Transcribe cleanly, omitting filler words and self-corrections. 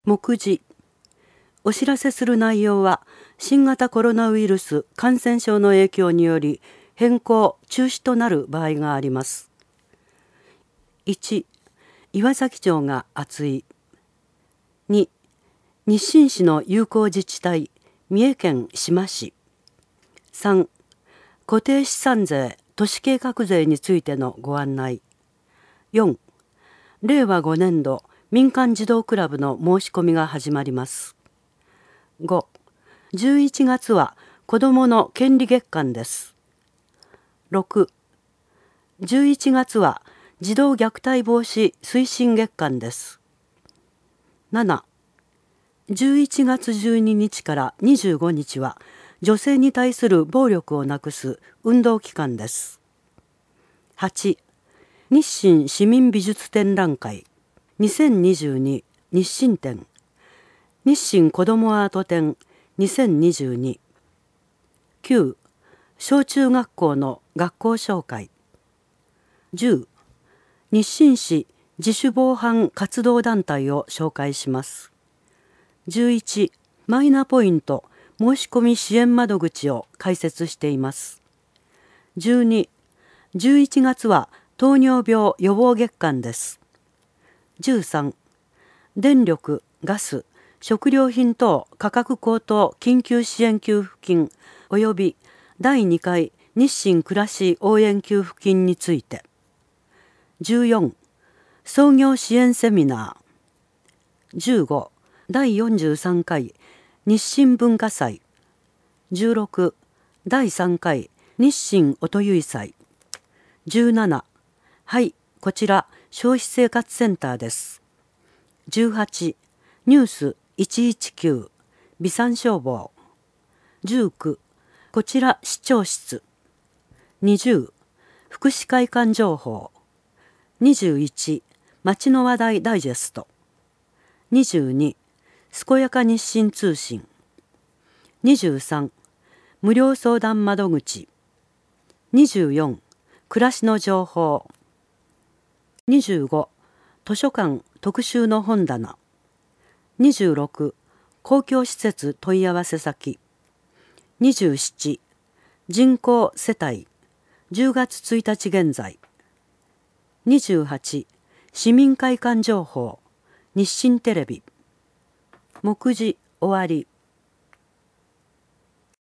目次。お知らせする内容は新型コロナウイルス感染症の影響により変更・中止となる場合があります。1. 岩崎町が熱い。2. 日清市の友好自治体三重県志摩市。3. 固定資産税・都市計画税についてのご案内。4. 令和5年度民間児童クラブの申し込みが始まります。5. 11月は子どもの権利月間です。6. 11月は児童虐待防止推進月間です。7. 11月12日から25日は女性に対する暴力をなくす運動期間です。8. 日清市民美術展覧会2022日清展日清こどもアート展2022。9. 小中学校の学校紹介。10. 日清市自主防犯活動団体を紹介します。11. マイナポイント申し込み支援窓口を開設しています。12. 11月は糖尿病予防月間です。13. 電力・ガス・食料品等価格高騰緊急支援給付金及び第2回日清暮らし応援給付金について。14. 創業支援セミナー。15. 第43回日清文化祭。16. 第3回日清音結祭。17. はい、こちら消費生活センターです。18. ニュース119備産消防。19. こちら市長室。20. 福祉会館情報。21. 町の話題ダイジェスト。22. 健やか日清通信。23. 無料相談窓口。24. 暮らしの情報。25. 図書館特集の本棚。26. 公共施設問い合わせ先。27. 人口世帯10月1日現在。28. 市民会館情報日清テレビ。目次終わり。